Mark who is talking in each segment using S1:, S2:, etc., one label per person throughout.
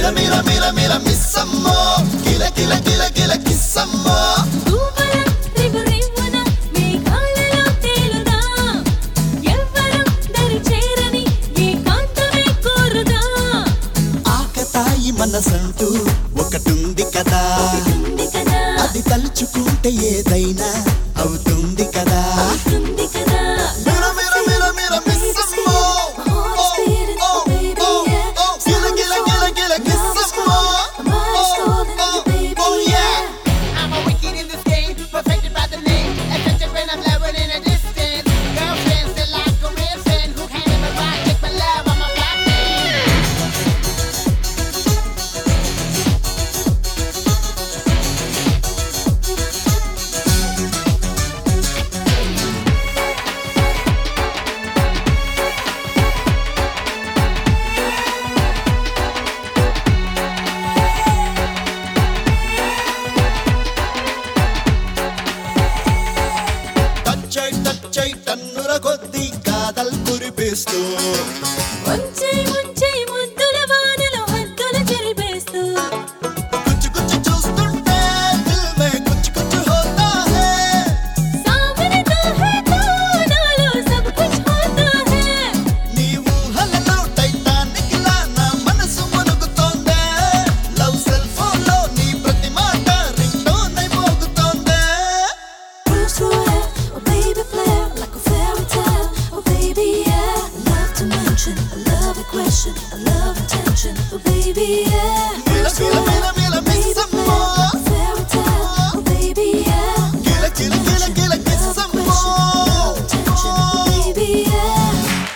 S1: mira, mira, mira, missamo. Kila, kila, kila, kila, kissamo. మనసంటూ ఒకటుంది కదా, అది తలుచుకుంటే ఏదైనా అవుతుంది కదా. Mira, mira, mira, mira, missamo. Gila, gila, gila, gila, kissamo. Oh yeah.
S2: I'm a wicked in this game, perfected by the name. Adventure when I'm loving in a distance. Girlfriends that like a real friend who can't even ride. Take my love on my block name.
S1: టచ్చై టన్నుల కొద్ది కాదల్ కురిపిస్తూ కుచ్చు కుచ్చు చూస్తుంటే దిల్ మే కుచ్చు కుచ్చు హోతా high. నీ ఊహలలో Titanic లా నా మనసు మునుగుతోందే. లవ్ సెల్ ఫోన్ లో నీ ప్రతి మాట రింగ్ టోన్ అయి మోగుతోందే.
S3: I love attention, oh baby, yeah.
S1: Mira, mira, mira, mira, missamo.
S3: Fairy tale, oh baby, yeah.
S1: Gila, gila, gila, gila, kissamo.
S3: Attention, oh baby, yeah.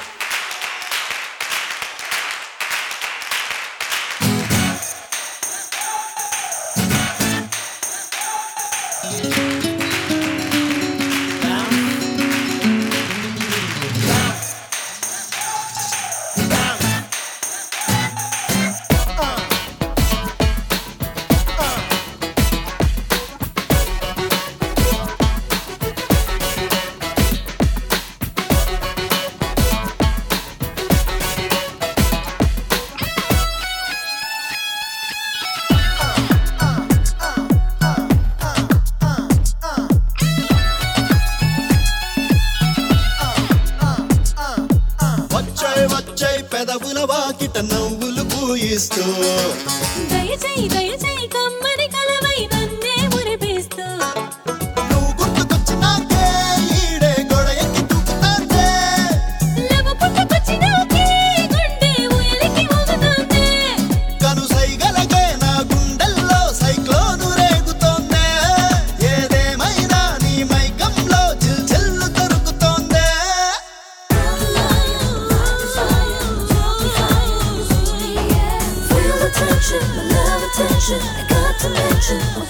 S1: వచ్చై పెదవుల వాకిట నవ్వులు పూయిస్తూ
S3: దయచేయి కమ్మని కలవై నన్నే మురిపిస్తూ
S1: నువ్వు గుర్తుకొచ్చినాకే ఈడే గోడ ఎక్కి దూకుతాందే.
S3: లవ పుట్టుకొచ్చినాకే గుండె ఊయలికి ఊగుతోంది.
S1: కను సైగలగే నా గుండెల్లో సైక్లోను రేగుతోందే. ఏదేమైనా నీ మైకంలో చిల్చెల్లు దొరుకుతోందే.
S3: Feel the tension, my love attention. I got to mention.